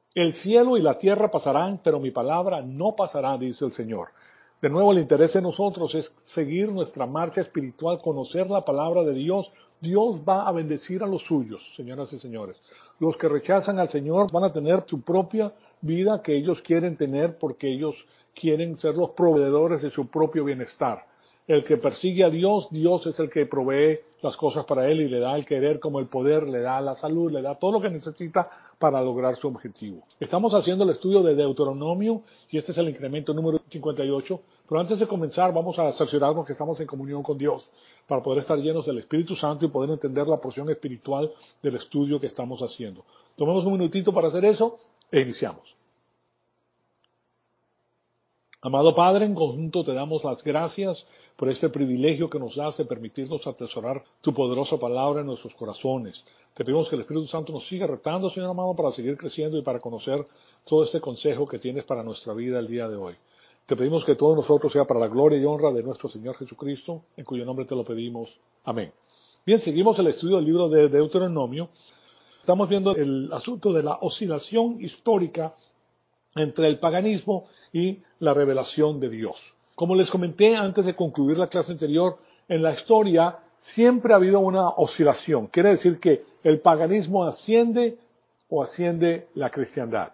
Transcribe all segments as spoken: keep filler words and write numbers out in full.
El cielo y la tierra pasarán, pero mi palabra no pasará, dice el Señor. De nuevo, el interés de nosotros es seguir nuestra marcha espiritual, conocer la palabra de Dios. Dios va a bendecir a los suyos, señoras y señores. Los que rechazan al Señor van a tener su propia vida que ellos quieren tener porque ellos quieren ser los proveedores de su propio bienestar. El que persigue a Dios, Dios es el que provee las cosas para él y le da el querer como el poder, le da la salud, le da todo lo que necesita para lograr su objetivo. Estamos haciendo el estudio de Deuteronomio y este es el incremento número cincuenta y ocho, pero antes de comenzar vamos a cerciorarnos que estamos en comunión con Dios para poder estar llenos del Espíritu Santo y poder entender la porción espiritual del estudio que estamos haciendo. Tomemos un minutito para hacer eso e iniciamos. Amado Padre, en conjunto te damos las gracias por este privilegio que nos das de permitirnos atesorar tu poderosa palabra en nuestros corazones. Te pedimos que el Espíritu Santo nos siga retando, Señor amado, para seguir creciendo y para conocer todo este consejo que tienes para nuestra vida el día de hoy. Te pedimos que todo nosotros sea para la gloria y honra de nuestro Señor Jesucristo, en cuyo nombre te lo pedimos. Amén. Bien, seguimos el estudio del libro de Deuteronomio. Estamos viendo el asunto de la oscilación histórica entre el paganismo y la revelación de Dios. Como les comenté antes de concluir la clase anterior, en la historia siempre ha habido una oscilación. Quiere decir que el paganismo asciende o asciende la cristiandad.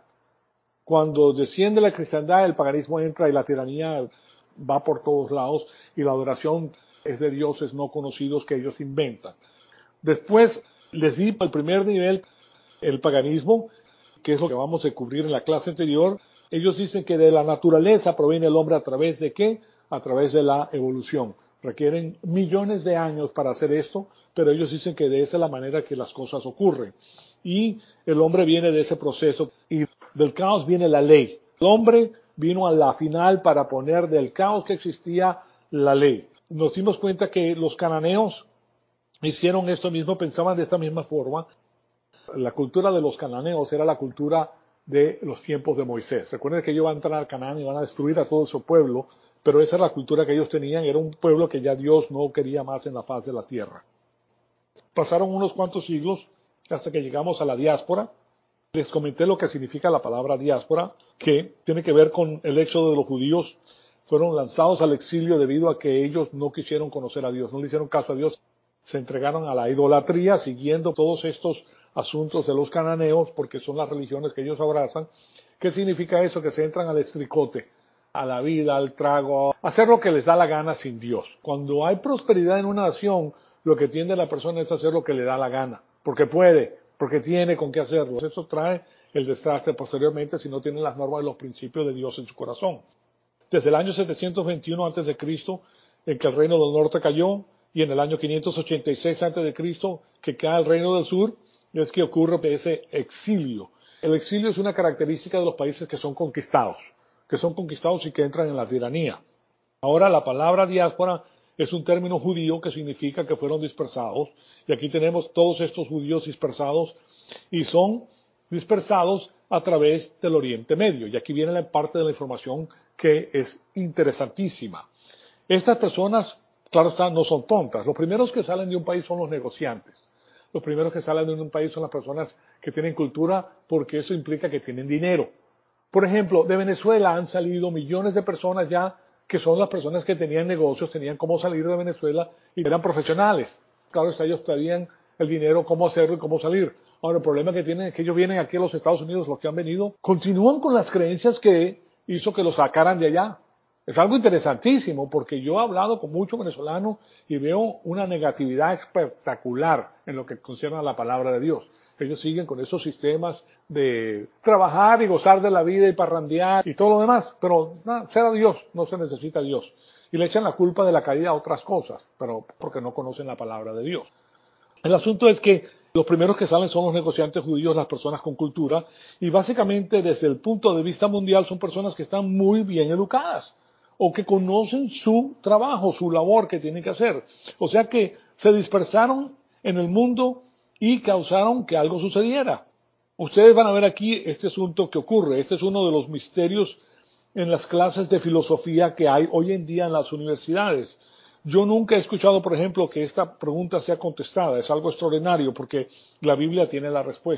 Cuando desciende la cristiandad, el paganismo entra y la tiranía va por todos lados y la adoración es de dioses no conocidos que ellos inventan. Después les di el primer nivel, el paganismo, que es lo que vamos a cubrir en la clase anterior. Ellos dicen que de la naturaleza proviene el hombre a través de ¿qué? A través de la evolución. Requieren millones de años para hacer esto, pero ellos dicen que de esa es la manera que las cosas ocurren. Y el hombre viene de ese proceso y del caos viene la ley. El hombre vino a la final para poner del caos que existía la ley. Nos dimos cuenta que los cananeos hicieron esto mismo, pensaban de esta misma forma. La cultura de los cananeos era la cultura de los tiempos de Moisés. Recuerden que ellos van a entrar al Canaán y van a destruir a todo su pueblo, pero esa es la cultura que ellos tenían. Era un pueblo que ya Dios no quería más en la faz de la tierra. Pasaron unos cuantos siglos hasta que llegamos a la diáspora. Les comenté lo que significa la palabra diáspora, que tiene que ver con el éxodo de los judíos. Fueron lanzados al exilio debido a que ellos no quisieron conocer a Dios, no le hicieron caso a Dios. Se entregaron a la idolatría siguiendo todos estos asuntos de los cananeos porque son las religiones que ellos abrazan. ¿Qué significa eso? Que se entran al estricote, a la vida, al trago, a hacer lo que les da la gana sin Dios. Cuando hay prosperidad en una nación, lo que tiende la persona es hacer lo que le da la gana, porque puede, porque tiene con qué hacerlo. Eso trae el desastre posteriormente si no tienen las normas y los principios de Dios en su corazón. Desde el año setecientos veintiuno antes de Cristo, en que el reino del norte cayó, y en el año quinientos ochenta y seis antes de Cristo, que cae el reino del sur, es que ocurre ese exilio. El exilio es una característica de los países que son conquistados, que son conquistados y que entran en la tiranía. Ahora la palabra diáspora es un término judío que significa que fueron dispersados, y aquí tenemos todos estos judíos dispersados, y son dispersados a través del Oriente Medio. Y aquí viene la parte de la información que es interesantísima. Estas personas, claro está, no son tontas. Los primeros que salen de un país son los negociantes. Los primeros que salen de un país son las personas que tienen cultura porque eso implica que tienen dinero. Por ejemplo, de Venezuela han salido millones de personas ya que son las personas que tenían negocios, tenían cómo salir de Venezuela y eran profesionales. Claro está, ellos sabían el dinero, cómo hacerlo y cómo salir. Ahora, el problema que tienen es que ellos vienen aquí a los Estados Unidos, los que han venido, continúan con las creencias que hizo que los sacaran de allá. Es algo interesantísimo porque yo he hablado con muchos venezolanos y veo una negatividad espectacular en lo que concierne a la palabra de Dios. Ellos siguen con esos sistemas de trabajar y gozar de la vida y parrandear y todo lo demás, pero no, ser a Dios, no se necesita a Dios. Y le echan la culpa de la caída a otras cosas, pero porque no conocen la palabra de Dios. El asunto es que los primeros que salen son los negociantes judíos, las personas con cultura, y básicamente desde el punto de vista mundial son personas que están muy bien educadas o que conocen su trabajo, su labor que tienen que hacer. O sea que se dispersaron en el mundo y causaron que algo sucediera. Ustedes van a ver aquí este asunto que ocurre. Este es uno de los misterios en las clases de filosofía que hay hoy en día en las universidades. Yo nunca he escuchado, por ejemplo, que esta pregunta sea contestada. Es algo extraordinario porque la Biblia tiene la respuesta.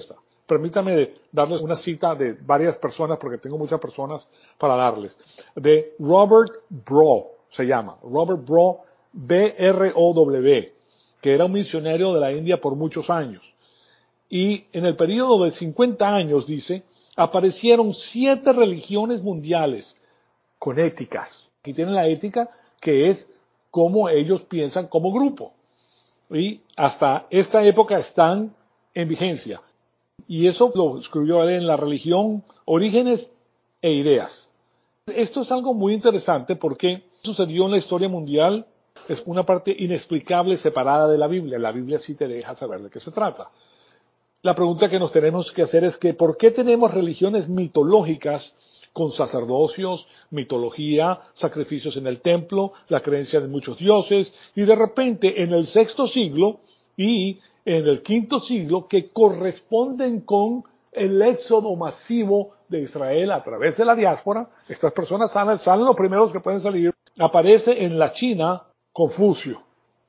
Permítanme darles una cita de varias personas, porque tengo muchas personas para darles. De Robert Brough, se llama. Robert Brough, B R O W, que era un misionero de la India por muchos años. Y en el periodo de cincuenta años, dice, aparecieron siete religiones mundiales con éticas. Aquí tienen la ética, que es cómo ellos piensan como grupo. Y hasta esta época están en vigencia. Y eso lo escribió él en La religión, orígenes e ideas. Esto es algo muy interesante porque sucedió en la historia mundial. Es una parte inexplicable separada de la Biblia. La Biblia sí te deja saber de qué se trata. La pregunta que nos tenemos que hacer es que ¿por qué tenemos religiones mitológicas con sacerdocios, mitología, sacrificios en el templo, la creencia de muchos dioses, y de repente en el sexto siglo y en el quinto siglo, que corresponden con el éxodo masivo de Israel a través de la diáspora? Estas personas salen, salen los primeros que pueden salir. Aparece en la China Confucio,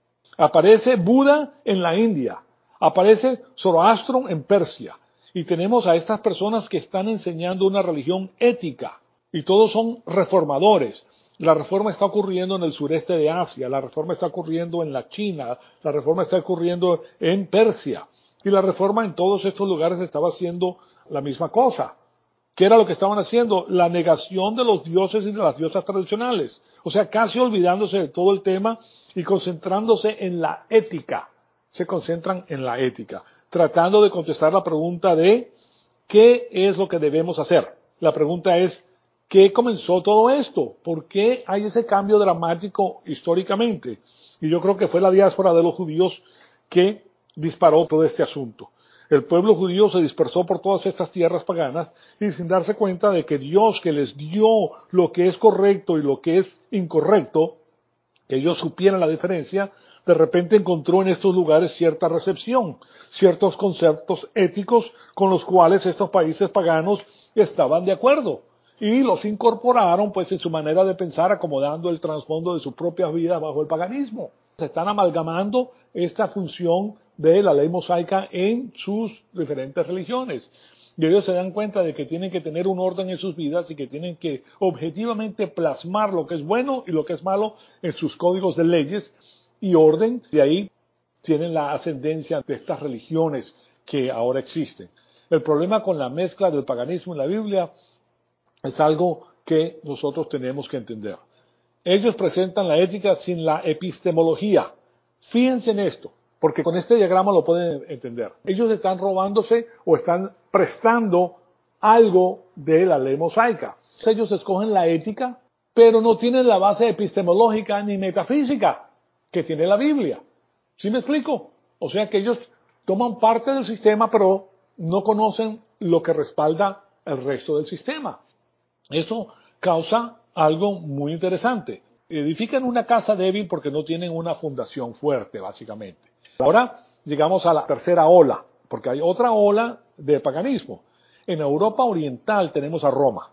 aparece Buda en la India, aparece Zoroastro en Persia, y tenemos a estas personas que están enseñando una religión ética, y todos son reformadores. La reforma está ocurriendo en el sureste de Asia, la reforma está ocurriendo en la China, la reforma está ocurriendo en Persia, y la reforma en todos estos lugares estaba haciendo la misma cosa. ¿Qué era lo que estaban haciendo? La negación de los dioses y de las diosas tradicionales. O sea, casi olvidándose de todo el tema y concentrándose en la ética. Se concentran en la ética, tratando de contestar la pregunta de ¿qué es lo que debemos hacer? La pregunta es, ¿qué comenzó todo esto? ¿Por qué hay ese cambio dramático históricamente? Y yo creo que fue la diáspora de los judíos que disparó todo este asunto. El pueblo judío se dispersó por todas estas tierras paganas y sin darse cuenta de que Dios, que les dio lo que es correcto y lo que es incorrecto, que ellos supieran la diferencia, de repente encontró en estos lugares cierta recepción, ciertos conceptos éticos con los cuales estos países paganos estaban de acuerdo y los incorporaron pues en su manera de pensar, acomodando el trasfondo de sus propias vidas bajo el paganismo. Se están amalgamando esta función de la ley mosaica en sus diferentes religiones. Y ellos se dan cuenta de que tienen que tener un orden en sus vidas y que tienen que objetivamente plasmar lo que es bueno y lo que es malo en sus códigos de leyes y orden. De ahí tienen la ascendencia de estas religiones que ahora existen. El problema con la mezcla del paganismo en la Biblia es algo que nosotros tenemos que entender. Ellos presentan la ética sin la epistemología. Fíjense en esto, porque con este diagrama lo pueden entender. Ellos están robándose o están prestando algo de la ley mosaica. Ellos escogen la ética, pero no tienen la base epistemológica ni metafísica que tiene la Biblia. ¿Sí me explico? O sea que ellos toman parte del sistema, pero no conocen lo que respalda el resto del sistema. Eso causa algo muy interesante. Edifican una casa débil porque no tienen una fundación fuerte, básicamente. Ahora llegamos a la tercera ola, porque hay otra ola de paganismo. En Europa Oriental tenemos a Roma,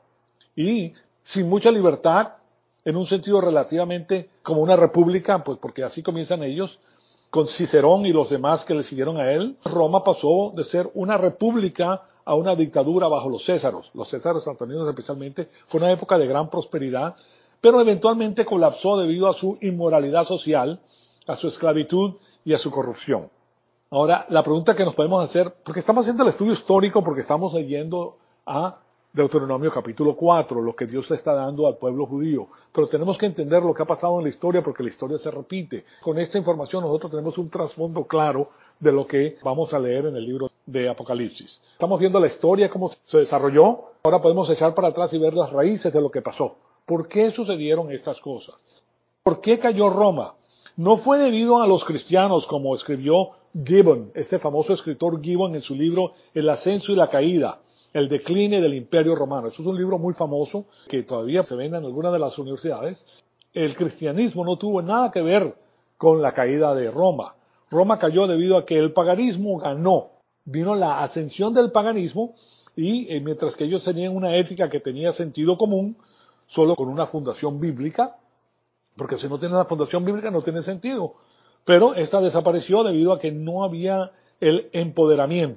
y sin mucha libertad, en un sentido relativamente como una república, pues porque así comienzan ellos, con Cicerón y los demás que le siguieron a él. Roma pasó de ser una república a una dictadura bajo los Césaros. Los Césaros antoninos especialmente. Fue una época de gran prosperidad, pero eventualmente colapsó debido a su inmoralidad social, a su esclavitud y a su corrupción. Ahora, la pregunta que nos podemos hacer, porque estamos haciendo el estudio histórico, porque estamos leyendo a Deuteronomio capítulo cuatro, lo que Dios le está dando al pueblo judío, pero tenemos que entender lo que ha pasado en la historia porque la historia se repite. Con esta información nosotros tenemos un trasfondo claro de lo que vamos a leer en el libro de Apocalipsis. Estamos viendo la historia, cómo se desarrolló, ahora podemos echar para atrás y ver las raíces de lo que pasó. ¿Por qué sucedieron estas cosas? ¿Por qué cayó Roma? No fue debido a los cristianos, como escribió Gibbon, este famoso escritor Gibbon en su libro El ascenso y la caída, el decline del Imperio Romano. Eso es un libro muy famoso que todavía se vende en algunas de las universidades. El cristianismo no tuvo nada que ver con la caída de Roma. Roma cayó debido a que el paganismo ganó. Vino la ascensión del paganismo y eh, mientras que ellos tenían una ética que tenía sentido común, solo con una fundación bíblica, porque si no tiene una fundación bíblica no tiene sentido. Pero esta desapareció debido a que no había el empoderamiento.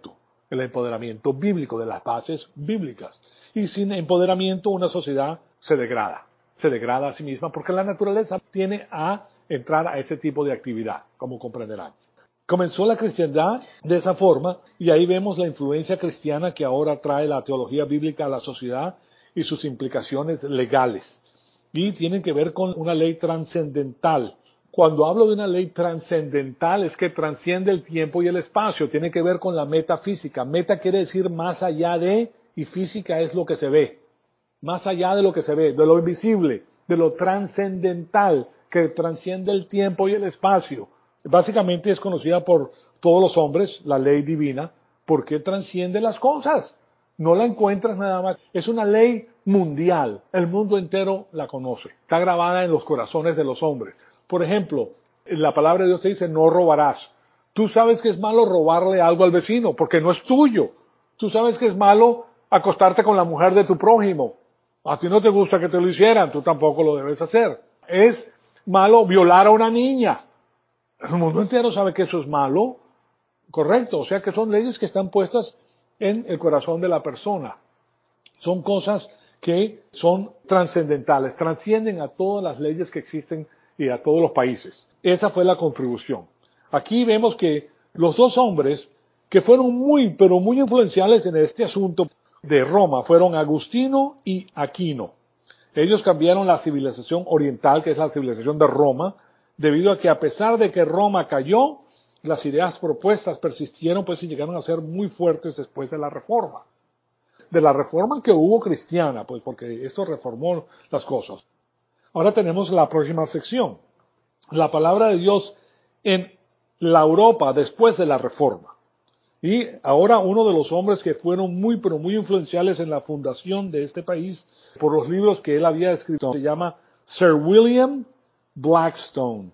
el empoderamiento bíblico, de las bases bíblicas. Y sin empoderamiento una sociedad se degrada, se degrada a sí misma porque la naturaleza tiene a entrar a ese tipo de actividad, como comprenderán. Comenzó la cristiandad de esa forma y ahí vemos la influencia cristiana que ahora trae la teología bíblica a la sociedad y sus implicaciones legales. Y tienen que ver con una ley trascendental. Cuando hablo de una ley trascendental es que trasciende el tiempo y el espacio, tiene que ver con la metafísica. Meta quiere decir más allá de, y física es lo que se ve. Más allá de lo que se ve, de lo invisible, de lo trascendental, que trasciende el tiempo y el espacio. Básicamente es conocida por todos los hombres, la ley divina, porque trasciende las cosas. No la encuentras nada más. Es una ley mundial. El mundo entero la conoce. Está grabada en los corazones de los hombres. Por ejemplo, la palabra de Dios te dice, no robarás. Tú sabes que es malo robarle algo al vecino, porque no es tuyo. Tú sabes que es malo acostarte con la mujer de tu prójimo. A ti no te gusta que te lo hicieran, tú tampoco lo debes hacer. Es malo violar a una niña. El mundo entero sabe que eso es malo, correcto. O sea que son leyes que están puestas en el corazón de la persona. Son cosas que son trascendentales, trascienden a todas las leyes que existen y a todos los países. Esa fue la contribución. Aquí vemos que los dos hombres que fueron muy, pero muy influenciales en este asunto de Roma fueron Agustino y Aquino. Ellos cambiaron la civilización oriental, que es la civilización de Roma, debido a que a pesar de que Roma cayó, las ideas propuestas persistieron pues y llegaron a ser muy fuertes después de la Reforma. De la Reforma que hubo cristiana, pues porque esto reformó las cosas. Ahora tenemos la próxima sección. La palabra de Dios en la Europa después de la Reforma. Y ahora uno de los hombres que fueron muy, pero muy influenciales en la fundación de este país, por los libros que él había escrito, se llama Sir William Blackstone.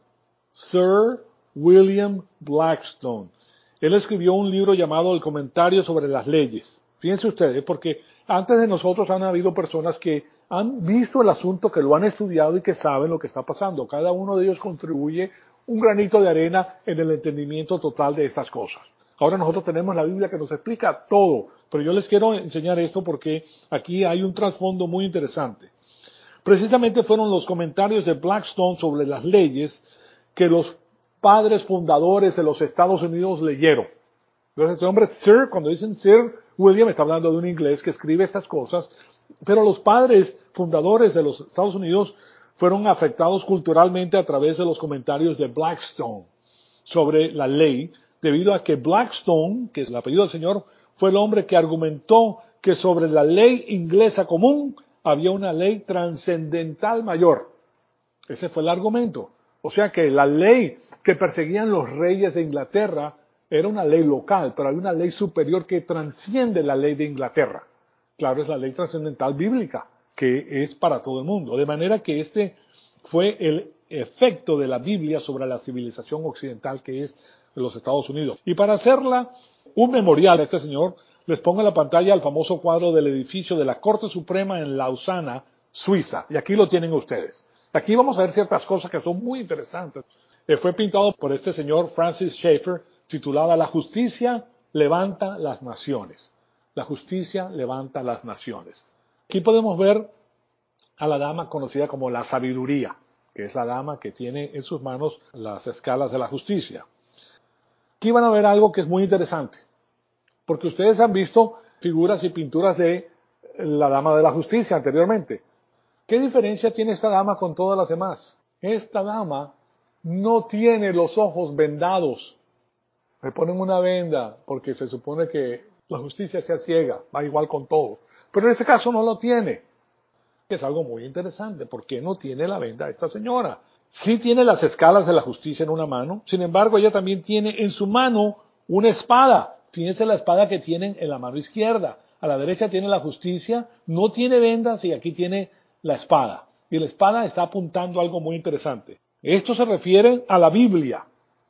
Sir William Blackstone. Él escribió un libro llamado El Comentario sobre las Leyes. Fíjense ustedes, porque antes de nosotros han habido personas que han visto el asunto, que lo han estudiado y que saben lo que está pasando. Cada uno de ellos contribuye un granito de arena en el entendimiento total de estas cosas. Ahora nosotros tenemos la Biblia que nos explica todo, pero yo les quiero enseñar esto porque aquí hay un trasfondo muy interesante. Precisamente fueron los comentarios de Blackstone sobre las leyes que los padres fundadores de los Estados Unidos leyeron. Entonces, este hombre Sir, cuando dicen Sir William, está hablando de un inglés que escribe estas cosas, pero los padres fundadores de los Estados Unidos fueron afectados culturalmente a través de los comentarios de Blackstone sobre la ley, debido a que Blackstone, que es el apellido del señor, fue el hombre que argumentó que sobre la ley inglesa común había una ley trascendental mayor. Ese fue el argumento. O sea que la ley que perseguían los reyes de Inglaterra era una ley local, pero hay una ley superior que transciende la ley de Inglaterra. Claro, es la ley trascendental bíblica, que es para todo el mundo. De manera que este fue el efecto de la Biblia sobre la civilización occidental que es los Estados Unidos. Y para hacerla un memorial a este señor, les pongo en la pantalla el famoso cuadro del edificio de la Corte Suprema en Lausana, Suiza. Y aquí lo tienen ustedes. Aquí vamos a ver ciertas cosas que son muy interesantes. Eh, fue pintado por este señor Francis Schaeffer, titulada La justicia levanta las naciones. La justicia levanta las naciones. Aquí podemos ver a la dama conocida como la sabiduría, que es la dama que tiene en sus manos las escalas de la justicia. Aquí van a ver algo que es muy interesante, porque ustedes han visto figuras y pinturas de la dama de la justicia anteriormente. ¿Qué diferencia tiene esta dama con todas las demás? Esta dama no tiene los ojos vendados. Le ponen una venda porque se supone que la justicia sea ciega, va igual con todo. Pero en este caso no lo tiene. Es algo muy interesante. ¿Por qué no tiene la venda esta señora? Sí tiene las escalas de la justicia en una mano, sin embargo ella también tiene en su mano una espada. Fíjense la espada que tienen en la mano izquierda. A la derecha tiene la justicia, no tiene vendas y aquí tiene la espada. Y la espada está apuntando algo muy interesante. Esto se refiere a la Biblia,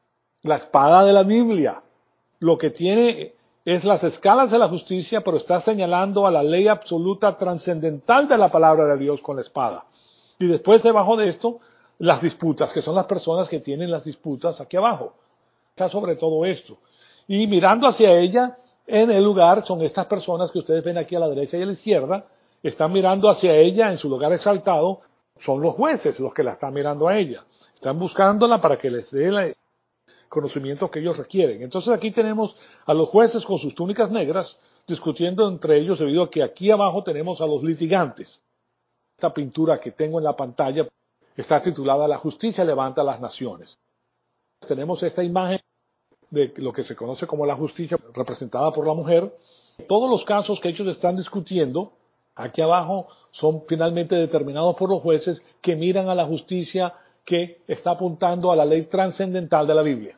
la espada de la Biblia. Lo que tiene es las escalas de la justicia, pero está señalando a la ley absoluta trascendental de la palabra de Dios con la espada. Y después debajo de esto, las disputas, que son las personas que tienen las disputas aquí abajo. Está sobre todo esto. Y mirando hacia ella, en el lugar son estas personas que ustedes ven aquí a la derecha y a la izquierda, están mirando hacia ella en su lugar exaltado, son los jueces los que la están mirando a ella, están buscándola para que les dé el conocimiento que ellos requieren. Entonces aquí tenemos a los jueces con sus túnicas negras discutiendo entre ellos debido a que aquí abajo tenemos a los litigantes. Esta pintura que tengo en la pantalla está titulada La justicia levanta a las naciones. Tenemos esta imagen de lo que se conoce como la justicia representada por la mujer. Todos los casos que ellos están discutiendo aquí abajo son finalmente determinados por los jueces que miran a la justicia que está apuntando a la ley trascendental de la Biblia.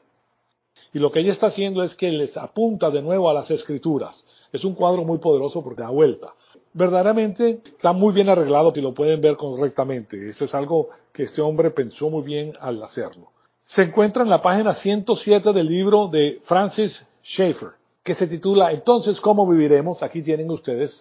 Y lo que ella está haciendo es que les apunta de nuevo a las Escrituras. Es un cuadro muy poderoso porque da vuelta. Verdaderamente está muy bien arreglado y lo pueden ver correctamente. Esto es algo que este hombre pensó muy bien al hacerlo. Se encuentra en la página ciento siete del libro de Francis Schaeffer, que se titula Entonces, ¿cómo viviremos? Aquí tienen ustedes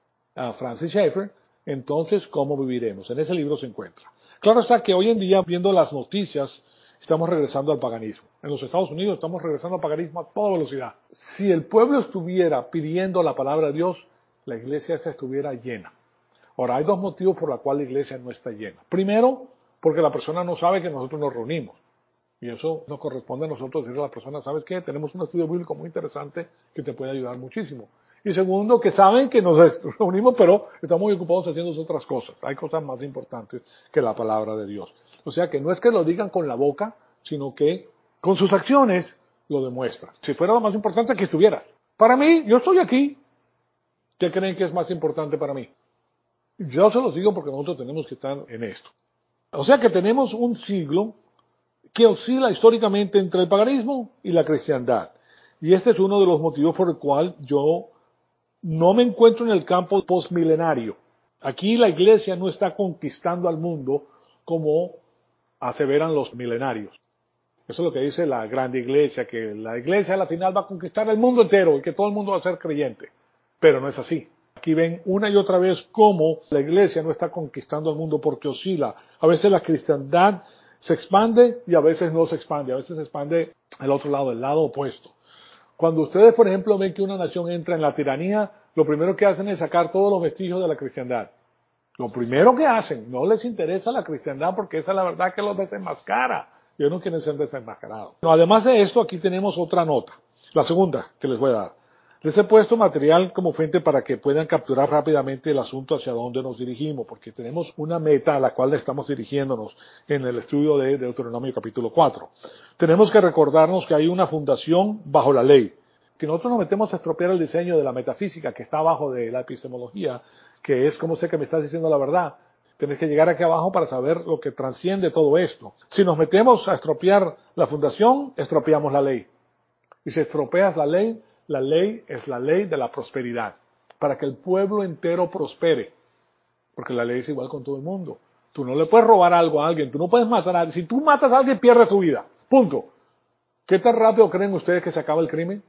a Francis Schaeffer. Entonces, ¿cómo viviremos? En ese libro se encuentra. Claro está que hoy en día, viendo las noticias, estamos regresando al paganismo. En los Estados Unidos estamos regresando al paganismo a toda velocidad. Si el pueblo estuviera pidiendo la palabra de Dios, la iglesia esta estuviera llena. Ahora, hay dos motivos por los cuales la iglesia no está llena. Primero, porque la persona no sabe que nosotros nos reunimos. Y eso nos corresponde a nosotros decirle a la persona, ¿sabes qué? Tenemos un estudio bíblico muy interesante que te puede ayudar muchísimo. Y segundo, que saben que nos reunimos, pero estamos muy ocupados haciendo otras cosas. Hay cosas más importantes que la palabra de Dios. O sea que no es que lo digan con la boca, sino que con sus acciones lo demuestran. Si fuera lo más importante, que estuviera. Para mí, yo estoy aquí. ¿Qué creen que es más importante para mí? Yo se los digo porque nosotros tenemos que estar en esto. O sea que tenemos un siglo que oscila históricamente entre el paganismo y la cristiandad. Y este es uno de los motivos por el cual yo no me encuentro en el campo postmilenario. Aquí la iglesia no está conquistando al mundo como aseveran los milenarios. Eso es lo que dice la grande iglesia, que la iglesia a la final va a conquistar el mundo entero y que todo el mundo va a ser creyente. Pero no es así. Aquí ven una y otra vez cómo la iglesia no está conquistando al mundo porque oscila. A veces la cristiandad se expande y a veces no se expande. A veces se expande al otro lado, el lado opuesto. Cuando ustedes, por ejemplo, ven que una nación entra en la tiranía, lo primero que hacen es sacar todos los vestigios de la cristiandad. Lo primero que hacen, no les interesa la cristiandad porque esa es la verdad que los desenmascara. Ellos no quieren ser desenmascarados. No, además de esto, aquí tenemos otra nota. La segunda que les voy a dar. Les he puesto material como fuente para que puedan capturar rápidamente el asunto hacia dónde nos dirigimos, porque tenemos una meta a la cual estamos dirigiéndonos en el estudio de Deuteronomio capítulo cuatro. Tenemos que recordarnos que hay una fundación bajo la ley. Si nosotros nos metemos a estropear el diseño de la metafísica que está abajo de la epistemología, que es cómo sé que me estás diciendo la verdad, tienes que llegar aquí abajo para saber lo que trasciende todo esto. Si nos metemos a estropear la fundación, estropeamos la ley. Y si estropeas la ley, la ley es la ley de la prosperidad, para que el pueblo entero prospere. Porque la ley es igual con todo el mundo. Tú no le puedes robar algo a alguien, tú no puedes matar a alguien. Si tú matas a alguien, pierdes tu vida. Punto. ¿Qué tan rápido creen ustedes que se acaba el crimen?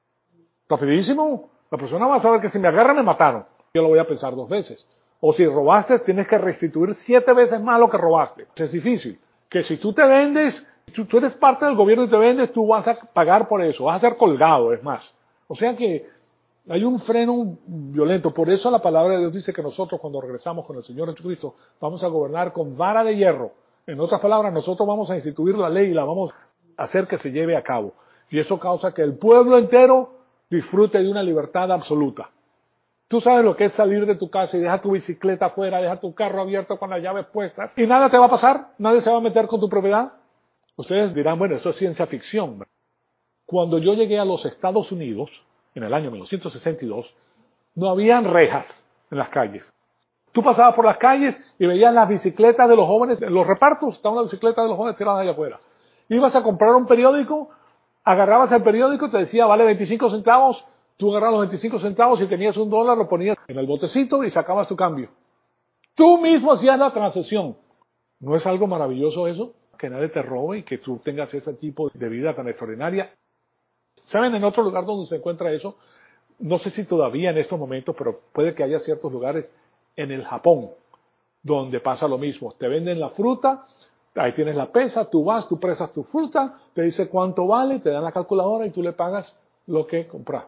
Rapidísimo. La persona va a saber que si me agarran, me mataron. Yo lo voy a pensar dos veces. O si robaste, tienes que restituir siete veces más lo que robaste. Es difícil. Que si tú te vendes, si tú eres parte del gobierno y te vendes, tú vas a pagar por eso. Vas a ser colgado, es más. O sea que hay un freno violento. Por eso la palabra de Dios dice que nosotros, cuando regresamos con el Señor Jesucristo, vamos a gobernar con vara de hierro. En otras palabras, nosotros vamos a instituir la ley y la vamos a hacer que se lleve a cabo. Y eso causa que el pueblo entero disfrute de una libertad absoluta. Tú sabes lo que es salir de tu casa y dejar tu bicicleta afuera, dejar tu carro abierto con las llaves puestas y nada te va a pasar, nadie se va a meter con tu propiedad. Ustedes dirán, bueno, eso es ciencia ficción. Cuando yo llegué a los Estados Unidos, en el año mil novecientos sesenta y dos, no habían rejas en las calles. Tú pasabas por las calles y veías las bicicletas de los jóvenes, en los repartos estaban las bicicletas de los jóvenes tiradas allá afuera. Ibas a comprar un periódico, agarrabas el periódico, te decía, vale veinticinco centavos, tú agarrabas los veinticinco centavos y tenías un dólar, lo ponías en el botecito y sacabas tu cambio. Tú mismo hacías la transacción. ¿No es algo maravilloso eso? Que nadie te robe y que tú tengas ese tipo de vida tan extraordinaria. ¿Saben en otro lugar donde se encuentra eso? No sé si todavía en estos momentos, pero puede que haya ciertos lugares en el Japón donde pasa lo mismo. Te venden la fruta, ahí tienes la pesa, tú vas, tú presas tu fruta, te dice cuánto vale, te dan la calculadora y tú le pagas lo que compraste.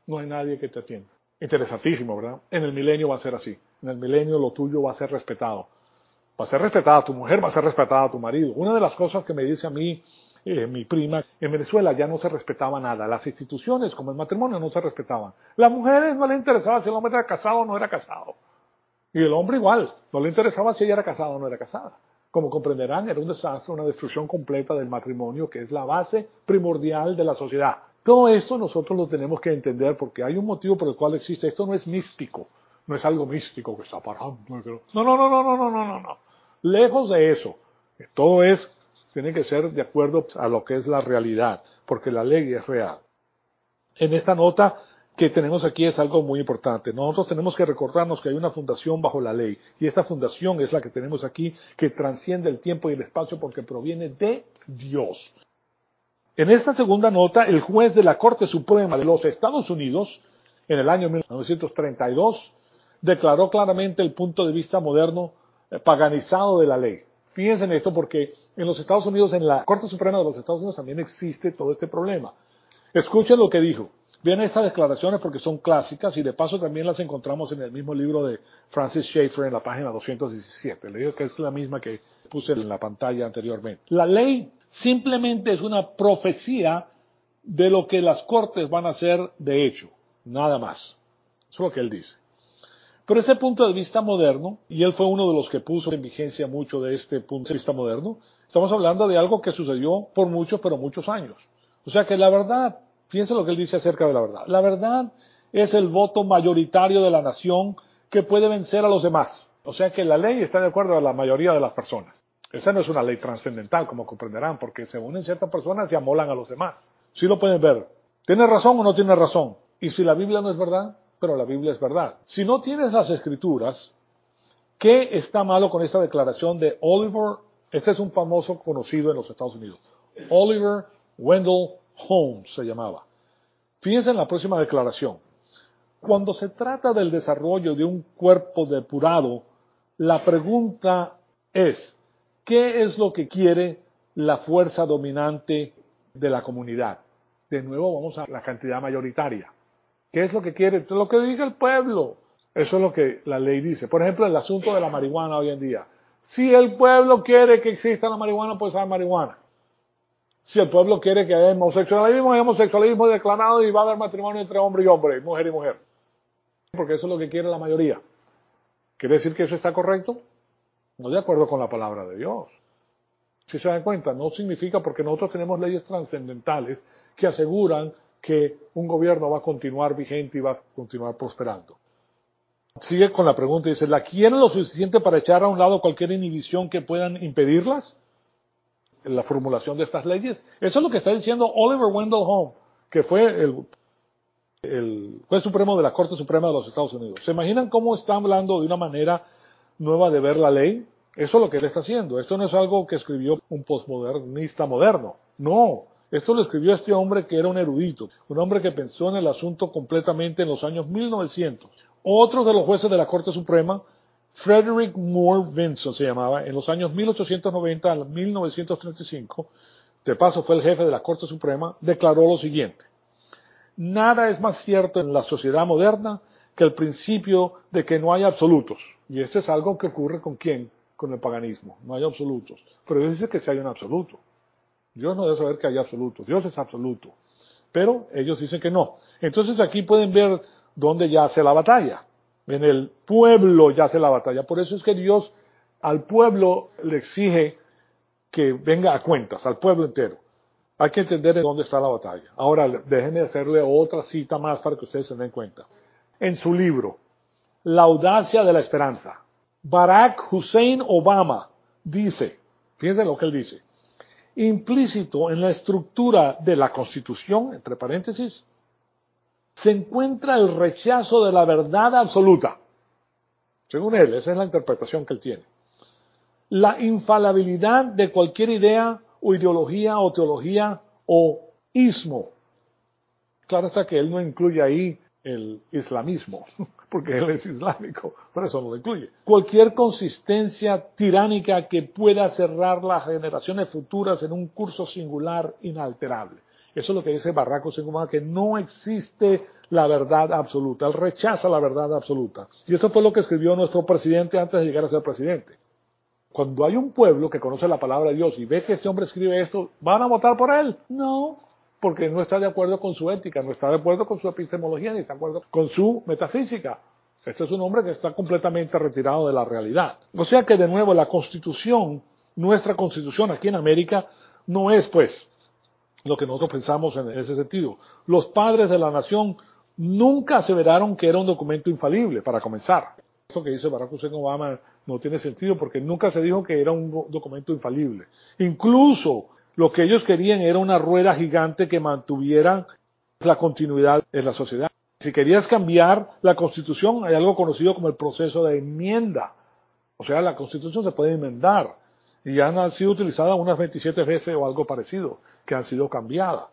no hay nadie que te atienda. Interesantísimo, ¿verdad? En el milenio va a ser así. En el milenio lo tuyo va a ser respetado. Va a ser respetada tu mujer, va a ser respetada tu marido. Una de las cosas que me dice a mí eh, mi prima, en Venezuela ya no se respetaba nada. Las instituciones, como el matrimonio, no se respetaban. Las mujeres no les interesaba si el hombre era casado o no era casado. Y el hombre igual, no le interesaba si ella era casada o no era casada. Como comprenderán, era un desastre, una destrucción completa del matrimonio, que es la base primordial de la sociedad. Todo esto nosotros lo tenemos que entender porque hay un motivo por el cual existe. Esto no es místico, no es algo místico que está parando. No, no, no, no, no, no, no, no, no. Lejos de eso. Todo es, tiene que ser de acuerdo a lo que es la realidad, porque la ley es real. En esta nota que tenemos aquí es algo muy importante. Nosotros tenemos que recordarnos que hay una fundación bajo la ley, y esta fundación es la que tenemos aquí, que transciende el tiempo y el espacio porque proviene de Dios. En esta segunda nota, el juez de la Corte Suprema de los Estados Unidos, en el año mil novecientos treinta y dos, declaró claramente el punto de vista moderno eh, paganizado de la ley. Fíjense en esto porque en los Estados Unidos, en la Corte Suprema de los Estados Unidos también existe todo este problema. Escuchen lo que dijo. Vean estas declaraciones porque son clásicas y de paso también las encontramos en el mismo libro de Francis Schaeffer en la página doscientos diecisiete. Le digo que es la misma que puse en la pantalla anteriormente. La ley simplemente es una profecía de lo que las cortes van a hacer de hecho, nada más. Eso es lo que él dice. Pero ese punto de vista moderno, y él fue uno de los que puso en vigencia mucho de este punto de vista moderno, estamos hablando de algo que sucedió por muchos, pero muchos años. O sea que la verdad, fíjense lo que él dice acerca de la verdad. La verdad es el voto mayoritario de la nación que puede vencer a los demás. O sea que la ley está de acuerdo a la mayoría de las personas. Esa no es una ley trascendental, como comprenderán, porque se unen ciertas personas y amolan a los demás. Sí lo pueden ver. ¿Tiene razón o no tiene razón? Y si la Biblia no es verdad, pero la Biblia es verdad. Si no tienes las Escrituras, ¿qué está malo con esta declaración de Oliver? Este es un famoso conocido en los Estados Unidos. Oliver Wendell Holmes se llamaba. Fíjense en la próxima declaración. Cuando se trata del desarrollo de un cuerpo depurado, la pregunta es, ¿qué es lo que quiere la fuerza dominante de la comunidad? De nuevo vamos a la cantidad mayoritaria. ¿Qué es lo que quiere? Lo que diga el pueblo. Eso es lo que la ley dice. Por ejemplo, el asunto de la marihuana hoy en día. Si el pueblo quiere que exista la marihuana, pues hay marihuana. Si el pueblo quiere que haya homosexualismo, hay homosexualismo declarado y va a haber matrimonio entre hombre y hombre, mujer y mujer. Porque eso es lo que quiere la mayoría. ¿Quiere decir que eso está correcto? No de acuerdo con la palabra de Dios. Si se dan cuenta, no significa porque nosotros tenemos leyes trascendentales que aseguran que un gobierno va a continuar vigente y va a continuar prosperando. Sigue con la pregunta y dice, ¿la quieren lo suficiente para echar a un lado cualquier inhibición que puedan impedirlas? En la formulación de estas leyes. Eso es lo que está diciendo Oliver Wendell Holmes, que fue el, el juez supremo de la Corte Suprema de los Estados Unidos. ¿Se imaginan cómo está hablando de una manera nueva de ver la ley? Eso es lo que él está haciendo. Esto no es algo que escribió un postmodernista moderno. No. Esto lo escribió este hombre que era un erudito, un hombre que pensó en el asunto completamente en los años mil novecientos. Otro de los jueces de la Corte Suprema, Frederick Moore Vinson se llamaba, en los años mil ochocientos noventa a mil novecientos treinta y cinco, de paso fue el jefe de la Corte Suprema, declaró lo siguiente: nada es más cierto en la sociedad moderna que el principio de que no hay absolutos. Y esto es algo que ocurre con quién, con el paganismo, no hay absolutos. Pero Dios dice que sí hay un absoluto. Dios no debe saber que hay absolutos, Dios es absoluto. Pero ellos dicen que no. Entonces aquí pueden ver dónde yace la batalla. En el pueblo yace la batalla. Por eso es que Dios al pueblo le exige que venga a cuentas, al pueblo entero. Hay que entender en dónde está la batalla. Ahora, déjenme hacerle otra cita más para que ustedes se den cuenta. En su libro, La audacia de la esperanza, Barack Hussein Obama dice, fíjense lo que él dice, implícito en la estructura de la Constitución, entre paréntesis, se encuentra el rechazo de la verdad absoluta. Según él, esa es la interpretación que él tiene. La infalibilidad de cualquier idea o ideología o teología o ismo. Claro está que él no incluye ahí el islamismo, porque él es islámico, por eso no lo incluye. Cualquier consistencia tiránica que pueda cerrar las generaciones futuras en un curso singular inalterable. Eso es lo que dice Barack Obama, que no existe la verdad absoluta. Él rechaza la verdad absoluta. Y esto fue lo que escribió nuestro presidente antes de llegar a ser presidente. Cuando hay un pueblo que conoce la palabra de Dios y ve que este hombre escribe esto, ¿van a votar por él? No, porque no está de acuerdo con su ética, no está de acuerdo con su epistemología, ni está de acuerdo con su metafísica. Este es un hombre que está completamente retirado de la realidad. O sea que, de nuevo, la Constitución, nuestra Constitución aquí en América, no es, pues, lo que nosotros pensamos en ese sentido. Los padres de la nación nunca aseveraron que era un documento infalible, para comenzar. Esto que dice Barack Hussein Obama no tiene sentido porque nunca se dijo que era un documento infalible. Incluso lo que ellos querían era una rueda gigante que mantuviera la continuidad en la sociedad. Si querías cambiar la Constitución, hay algo conocido como el proceso de enmienda. O sea, la Constitución se puede enmendar. Y ya han sido utilizadas unas veintisiete veces o algo parecido, que han sido cambiadas.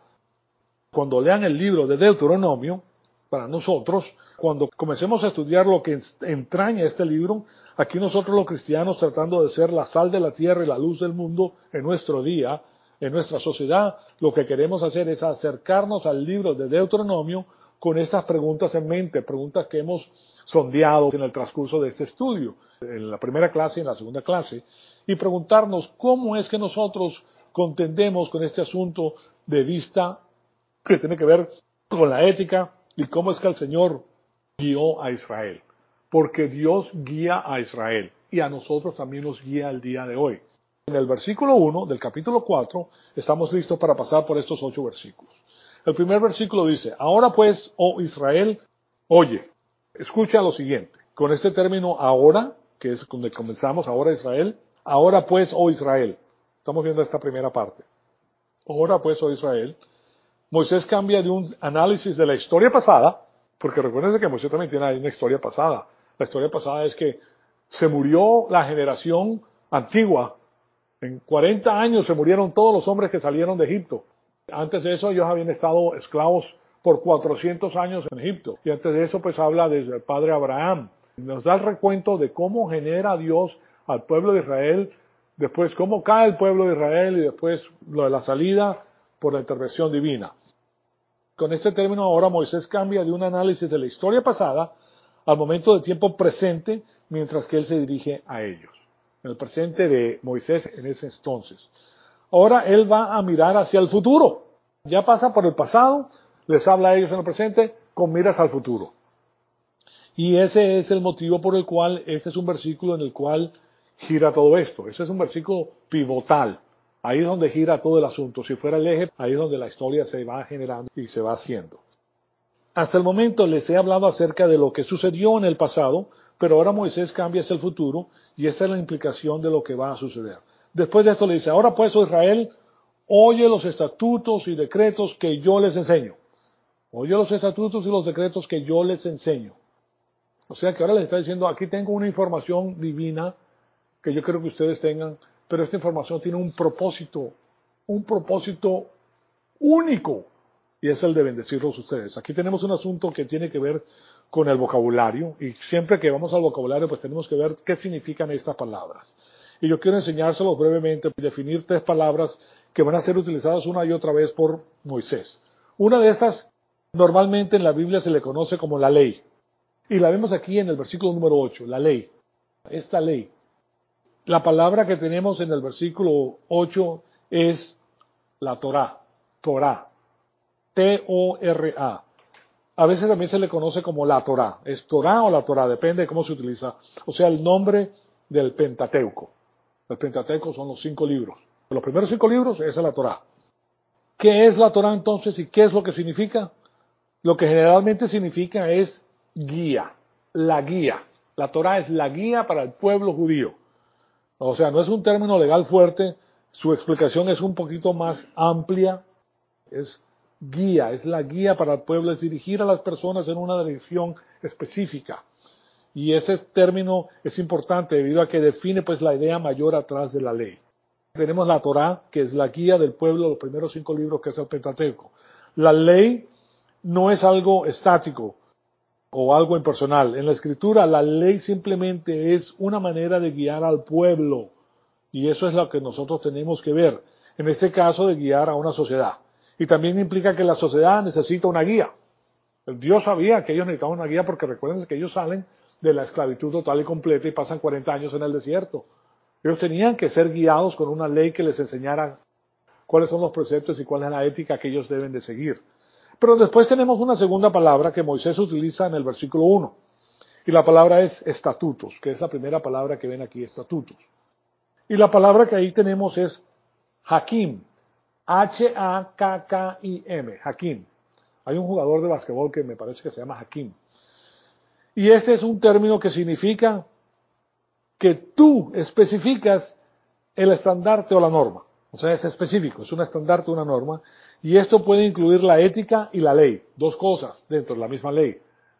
Cuando lean el libro de Deuteronomio, para nosotros, cuando comencemos a estudiar lo que entraña este libro, aquí nosotros los cristianos tratando de ser la sal de la tierra y la luz del mundo en nuestro día, en nuestra sociedad, lo que queremos hacer es acercarnos al libro de Deuteronomio con estas preguntas en mente, preguntas que hemos sondeado en el transcurso de este estudio, en la primera clase y en la segunda clase, y preguntarnos cómo es que nosotros contendemos con este asunto de vista que tiene que ver con la ética y cómo es que el Señor guió a Israel. Porque Dios guía a Israel y a nosotros también nos guía el día de hoy. En el versículo uno del capítulo cuatro estamos listos para pasar por estos ocho versículos. El primer versículo dice: ahora pues, oh Israel, oye, escucha lo siguiente. Con este término ahora, que es donde comenzamos, ahora Israel, ahora pues, oh Israel. Estamos viendo esta primera parte. Ahora pues, oh Israel, Moisés cambia de un análisis de la historia pasada, porque recuérdense que Moisés también tiene una historia pasada. La historia pasada es que se murió la generación antigua. En cuarenta años se murieron todos los hombres que salieron de Egipto. Antes de eso ellos habían estado esclavos por cuatrocientos años en Egipto. Y antes de eso pues habla desde el padre Abraham. Nos da el recuento de cómo genera Dios al pueblo de Israel, después cómo cae el pueblo de Israel y después lo de la salida por la intervención divina. Con este término ahora Moisés cambia de un análisis de la historia pasada al momento del tiempo presente mientras que él se dirige a ellos. En el presente de Moisés en ese entonces. Ahora él va a mirar hacia el futuro. Ya pasa por el pasado, les habla a ellos en el presente con miras al futuro. Y ese es el motivo por el cual este es un versículo en el cual gira todo esto. Ese es un versículo pivotal. Ahí es donde gira todo el asunto. Si fuera el eje, ahí es donde la historia se va generando y se va haciendo. Hasta el momento les he hablado acerca de lo que sucedió en el pasado, pero ahora Moisés cambia hacia el futuro y esa es la implicación de lo que va a suceder. Después de esto le dice: ahora pues, oh Israel, oye los estatutos y decretos que yo les enseño. Oye los estatutos y los decretos que yo les enseño. O sea que ahora les está diciendo: aquí tengo una información divina que yo quiero que ustedes tengan, pero esta información tiene un propósito, un propósito único, y es el de bendecirlos ustedes. Aquí tenemos un asunto que tiene que ver con el vocabulario, y siempre que vamos al vocabulario, pues tenemos que ver qué significan estas palabras. Y yo quiero enseñárselos brevemente y definir tres palabras que van a ser utilizadas una y otra vez por Moisés. Una de estas, normalmente en la Biblia se le conoce como la ley, y la vemos aquí en el versículo número ocho, la ley, esta ley. La palabra que tenemos en el versículo ocho es la Torá, Torá, T O R A. A veces también se le conoce como la Torá. ¿Es Torá o la Torá? Depende de cómo se utiliza. O sea, el nombre del Pentateuco. El Pentateuco son los cinco libros. Los primeros cinco libros, esa es la Torá. ¿Qué es la Torá entonces y qué es lo que significa? Lo que generalmente significa es guía, la guía. La Torá es la guía para el pueblo judío. O sea, no es un término legal fuerte, su explicación es un poquito más amplia, es guía, es la guía para el pueblo, es dirigir a las personas en una dirección específica. Y ese término es importante debido a que define pues la idea mayor atrás de la ley. Tenemos la Torá, que es la guía del pueblo, los primeros cinco libros, que es el Pentateuco. La ley no es algo estático o algo impersonal. En la Escritura, la ley simplemente es una manera de guiar al pueblo. Y eso es lo que nosotros tenemos que ver. En este caso, de guiar a una sociedad. Y también implica que la sociedad necesita una guía. Dios sabía que ellos necesitaban una guía porque recuerden que ellos salen de la esclavitud total y completa y pasan cuarenta años en el desierto. Ellos tenían que ser guiados con una ley que les enseñara cuáles son los preceptos y cuál es la ética que ellos deben de seguir. Pero después tenemos una segunda palabra que Moisés utiliza en el versículo uno. Y la palabra es estatutos, que es la primera palabra que ven aquí, estatutos. Y la palabra que ahí tenemos es Hakim. H A K K I M. Hakim. Hay un jugador de basquetbol que me parece que se llama Hakim. Y este es un término que significa que tú especificas el estandarte o la norma. O sea, es específico, es un estandarte o una norma. Y esto puede incluir la ética y la ley. Dos cosas dentro de la misma ley.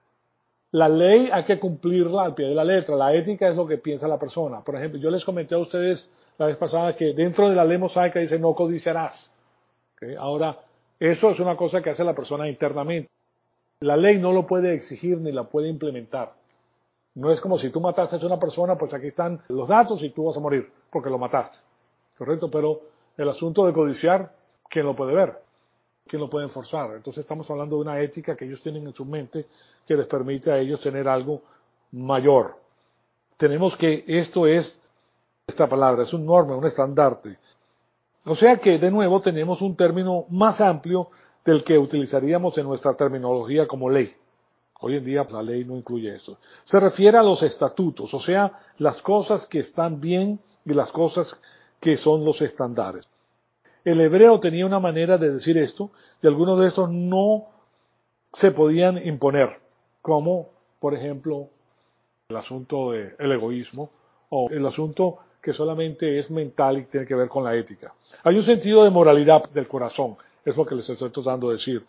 La ley hay que cumplirla al pie de la letra. La ética es lo que piensa la persona. Por ejemplo, yo les comenté a ustedes la vez pasada que dentro de la ley mosaica dice no codiciarás. ¿Okay? Ahora, eso es una cosa que hace la persona internamente. La ley no lo puede exigir ni la puede implementar. No es como si tú mataste a una persona, pues aquí están los datos y tú vas a morir porque lo mataste. ¿Correcto? Pero el asunto de codiciar, ¿quién lo puede ver? ¿Quién lo puede enforzar? Entonces estamos hablando de una ética que ellos tienen en su mente que les permite a ellos tener algo mayor. Tenemos que esto es esta palabra, es un norma, un estandarte. O sea que de nuevo tenemos un término más amplio del que utilizaríamos en nuestra terminología como ley. Hoy en día la ley no incluye eso. Se refiere a los estatutos, o sea, las cosas que están bien y las cosas que son los estándares. El hebreo tenía una manera de decir esto y algunos de estos no se podían imponer, como por ejemplo el asunto del egoísmo o el asunto que solamente es mental y tiene que ver con la ética. Hay un sentido de moralidad del corazón, es lo que les estoy tratando de decir,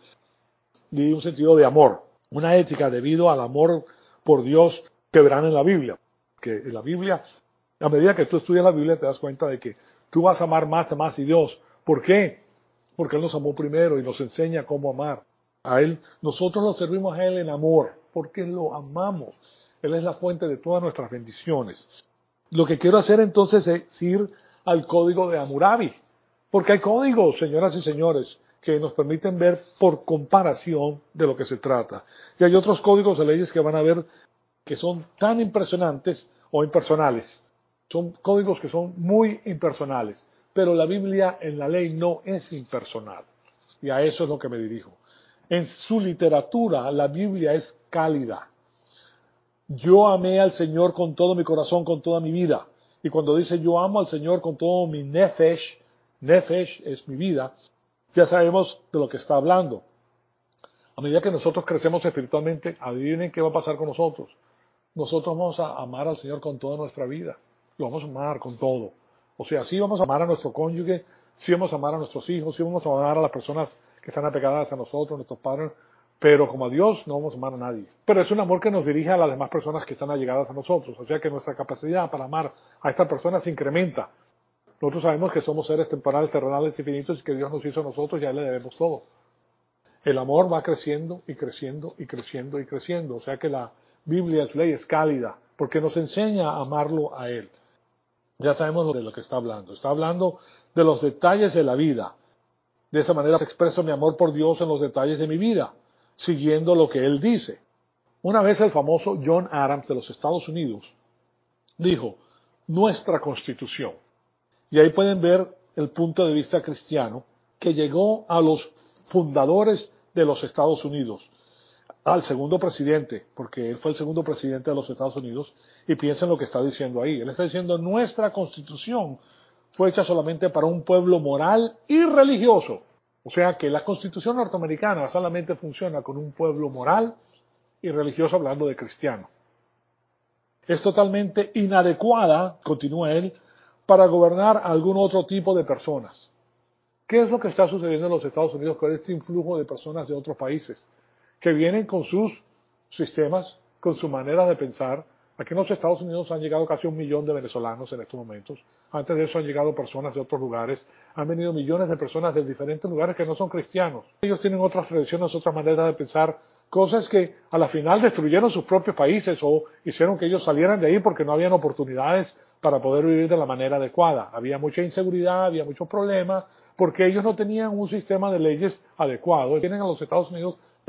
y un sentido de amor, una ética debido al amor por Dios que verán en la Biblia. Que en la Biblia, a medida que tú estudias la Biblia te das cuenta de que tú vas a amar más a más y Dios. ¿Por qué? Porque Él nos amó primero y nos enseña cómo amar. A Él, nosotros lo servimos a Él en amor, porque lo amamos. Él es la fuente de todas nuestras bendiciones. Lo que quiero hacer entonces es ir al código de Hammurabi, porque hay códigos, señoras y señores, que nos permiten ver por comparación de lo que se trata. Y hay otros códigos de leyes que van a ver que son tan impresionantes o impersonales. Son códigos que son muy impersonales, pero la Biblia en la ley no es impersonal. Y a eso es lo que me dirijo. En su literatura, la Biblia es cálida. Yo amé al Señor con todo mi corazón, con toda mi vida. Y cuando dice yo amo al Señor con todo mi nefesh, nefesh es mi vida, ya sabemos de lo que está hablando. A medida que nosotros crecemos espiritualmente, adivinen qué va a pasar con nosotros. Nosotros vamos a amar al Señor con toda nuestra vida. Lo vamos a amar con todo. O sea, sí vamos a amar a nuestro cónyuge, sí vamos a amar a nuestros hijos, sí vamos a amar a las personas que están apegadas a nosotros, nuestros padres, pero como a Dios no vamos a amar a nadie. Pero es un amor que nos dirige a las demás personas que están allegadas a nosotros. O sea que nuestra capacidad para amar a estas personas se incrementa. Nosotros sabemos que somos seres temporales, terrenales, infinitos y que Dios nos hizo a nosotros y a Él le debemos todo. El amor va creciendo y creciendo y creciendo y creciendo. O sea que la Biblia es ley, es cálida, porque nos enseña a amarlo a Él. Ya sabemos de lo que está hablando. Está hablando de los detalles de la vida. De esa manera expreso mi amor por Dios en los detalles de mi vida, siguiendo lo que Él dice. Una vez el famoso John Adams de los Estados Unidos dijo, nuestra Constitución. Y ahí pueden ver el punto de vista cristiano que llegó a los fundadores de los Estados Unidos, al segundo presidente, porque él fue el segundo presidente de los Estados Unidos, y piensen lo que está diciendo ahí. Él está diciendo, nuestra Constitución fue hecha solamente para un pueblo moral y religioso. O sea que la Constitución norteamericana solamente funciona con un pueblo moral y religioso, hablando de cristiano. Es totalmente inadecuada, continúa él, para gobernar a algún otro tipo de personas. ¿Qué es lo que está sucediendo en los Estados Unidos con este influjo de personas de otros países? Que vienen con sus sistemas, con su manera de pensar. Aquí en los Estados Unidos han llegado casi un millón de venezolanos en estos momentos. Antes de eso han llegado personas de otros lugares. Han venido millones de personas de diferentes lugares que no son cristianos. Ellos tienen otras tradiciones, otras maneras de pensar, cosas que a la final destruyeron sus propios países o hicieron que ellos salieran de ahí porque no habían oportunidades para poder vivir de la manera adecuada. Había mucha inseguridad, había muchos problemas, porque ellos no tenían un sistema de leyes adecuado. Vienen a los Estados Unidos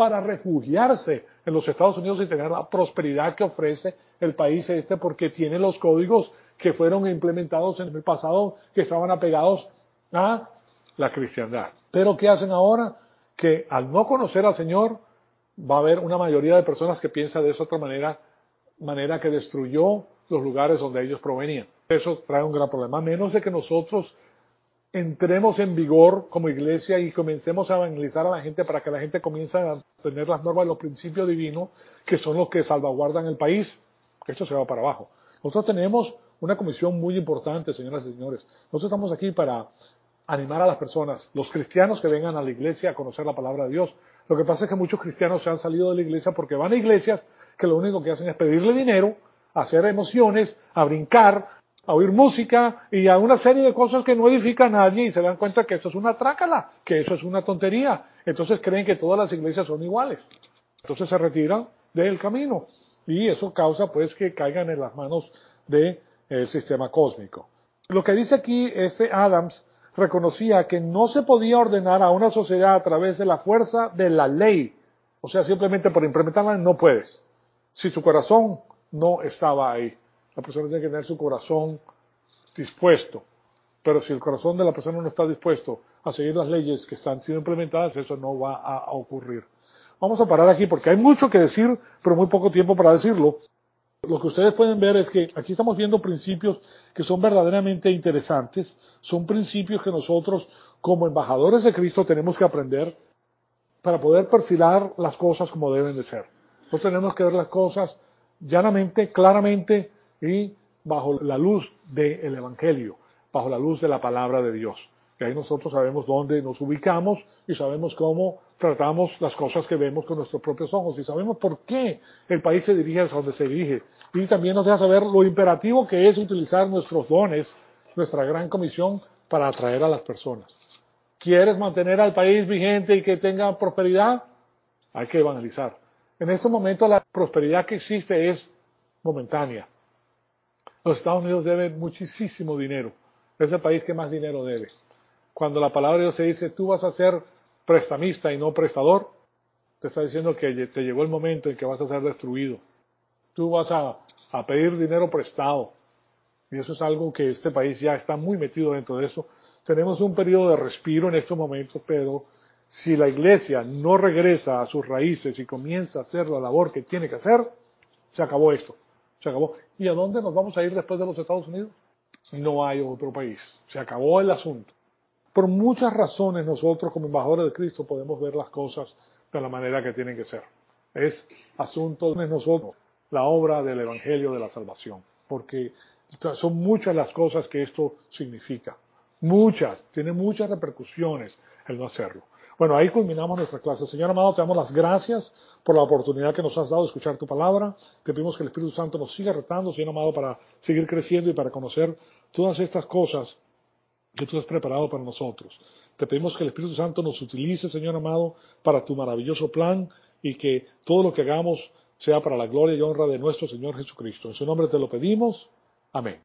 para refugiarse en los Estados Unidos y tener la prosperidad que ofrece el país este, porque tiene los códigos que fueron implementados en el pasado, que estaban apegados a la cristiandad. Pero ¿qué hacen ahora? Que al no conocer al Señor, va a haber una mayoría de personas que piensa de esa otra manera, manera que destruyó los lugares donde ellos provenían. Eso trae un gran problema, a menos de que nosotros entremos en vigor como iglesia y comencemos a evangelizar a la gente para que la gente comience a tener las normas y los principios divinos que son los que salvaguardan el país. Esto se va para abajo. Nosotros tenemos una comisión muy importante, señoras y señores. Nosotros estamos aquí para animar a las personas, los cristianos que vengan a la iglesia a conocer la palabra de Dios. Lo que pasa es que muchos cristianos se han salido de la iglesia porque van a iglesias que lo único que hacen es pedirle dinero, hacer emociones, a brincar, a oír música y a una serie de cosas que no edifican a nadie y se dan cuenta que eso es una trácala, que eso es una tontería. Entonces creen que todas las iglesias son iguales. Entonces se retiran del camino y eso causa pues que caigan en las manos del sistema cósmico. Lo que dice aquí este Adams reconocía que no se podía ordenar a una sociedad a través de la fuerza de la ley. O sea, simplemente por implementarla no puedes. Si su corazón no estaba ahí. La persona tiene que tener su corazón dispuesto. Pero si el corazón de la persona no está dispuesto a seguir las leyes que están siendo implementadas, eso no va a ocurrir. Vamos a parar aquí porque hay mucho que decir, pero muy poco tiempo para decirlo. Lo que ustedes pueden ver es que aquí estamos viendo principios que son verdaderamente interesantes. Son principios que nosotros, como embajadores de Cristo, tenemos que aprender para poder perfilar las cosas como deben de ser. Nosotros tenemos que ver las cosas llanamente, claramente y bajo la luz del Evangelio, bajo la luz de la palabra de Dios. Y ahí nosotros sabemos dónde nos ubicamos y sabemos cómo tratamos las cosas que vemos con nuestros propios ojos y sabemos por qué el país se dirige hacia donde se dirige. Y también nos deja saber lo imperativo que es utilizar nuestros dones, nuestra gran comisión, para atraer a las personas. ¿Quieres mantener al país vigente y que tenga prosperidad? Hay que evangelizar. En este momento la prosperidad que existe es momentánea. Los Estados Unidos deben muchísimo dinero. Es el país que más dinero debe. Cuando la palabra de Dios se dice, tú vas a ser prestamista y no prestador, te está diciendo que te llegó el momento en que vas a ser destruido. Tú vas a, a pedir dinero prestado. Y eso es algo que este país ya está muy metido dentro de eso. Tenemos un periodo de respiro en estos momentos, pero si la iglesia no regresa a sus raíces y comienza a hacer la labor que tiene que hacer, se acabó esto. Se acabó. ¿Y a dónde nos vamos a ir después de los Estados Unidos? No hay otro país. Se acabó el asunto. Por muchas razones nosotros como embajadores de Cristo podemos ver las cosas de la manera que tienen que ser. Es asunto de nosotros, la obra del Evangelio de la Salvación. Porque son muchas las cosas que esto significa. Muchas. Tiene muchas repercusiones el no hacerlo. Bueno, ahí culminamos nuestra clase. Señor amado, te damos las gracias por la oportunidad que nos has dado de escuchar tu palabra. Te pedimos que el Espíritu Santo nos siga retando, Señor amado, para seguir creciendo y para conocer todas estas cosas que tú has preparado para nosotros. Te pedimos que el Espíritu Santo nos utilice, Señor amado, para tu maravilloso plan y que todo lo que hagamos sea para la gloria y honra de nuestro Señor Jesucristo. En su nombre te lo pedimos. Amén.